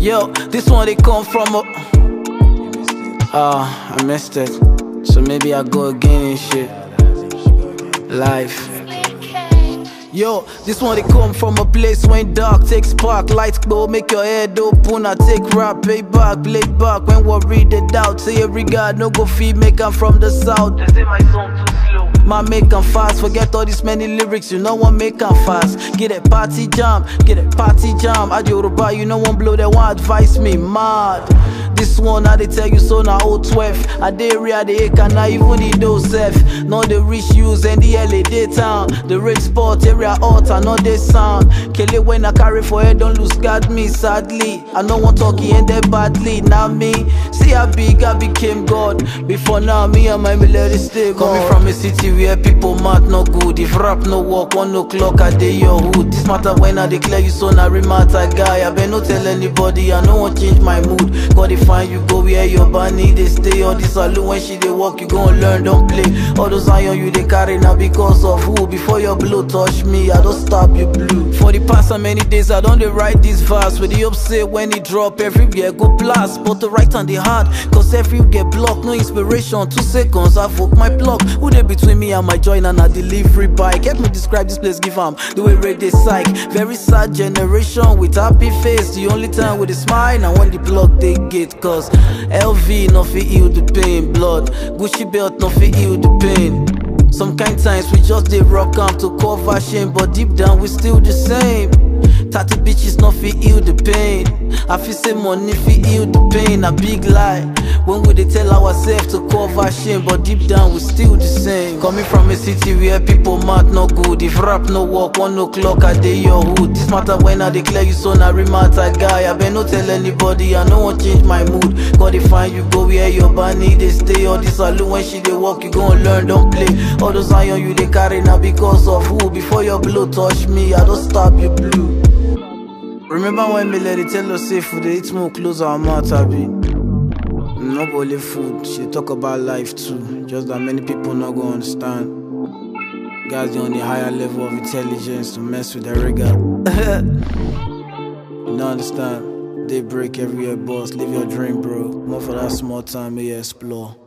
Yo, this one they come from a... I missed it. So maybe I go again and shit. Life. Yo, this one they come from a place when dark takes spark, lights go, make your head open. I take rap, pay back, play back. When worry the doubt, say every God no go feed, make I'm from the south. They say my song too slow. Man, make 'em fast, forget all these many lyrics, you know one make 'em fast. Get a party jam, get a party jam. At Yoruba, you know one blow, they want advice me, mad. This one, I they tell you so now, 012. I dey area, they can not even need those self. Not the rich use and the LA daytown. The rich sport area out, I know they sound. Kill it when I carry for head, don't lose guard me, sadly. I know one talk, he ended badly, now me. See how big I became God. Before now, me and my melody stay God. Coming from a city where people mad no good. If rap no work, 1 o'clock I day your hood. This matter when I declare you so now matter guy. I better not tell anybody, I no want change my mood. God if find you go where your body they stay. All this alone when she they walk, you gon' learn, don't play. All those iron you they carry now because of who? Before your blow touch me, I don't stop you blue. For the past how many days I don't they write this verse. With the upset when it drop everywhere go blast. But the right and the hard, cause every get blocked. No inspiration, 2 seconds I vote my block. Who they between me and my joint and a delivery bike? Help me describe this place, give am the way read they psych. Very sad generation with happy face. The only time with a smile and when the block they get. Cause LV no fit heal the pain. Blood, Gucci belt no fit heal the pain. Some kind times we just they rock am to cover shame, but deep down we still the same. 30 bitches no fit heal the pain. I feel say money fit heal the pain. A big lie when we they tell ourselves to cover shame, but deep down we still the same. Coming from a city where people mad no good. If rap no work, 1 o'clock I day your hood. This matter when I declare you so now matter guy. I better not tell anybody, I no want change my mood. God if find you go where your body they stay. All this alone when she they walk, you gon' learn, don't play. All those iron you they carry now because of who? Before your blow touch me, I don't stop you blue. Remember when me let it tell us say food they eat more close our mouth, abi? Not only food, she talk about life too. Just that many people not gonna understand. Guys, they're on a higher level of intelligence to mess with the rigor. You don't understand? They break every year, boss. Live your dream, bro. More for that small time, may you explore.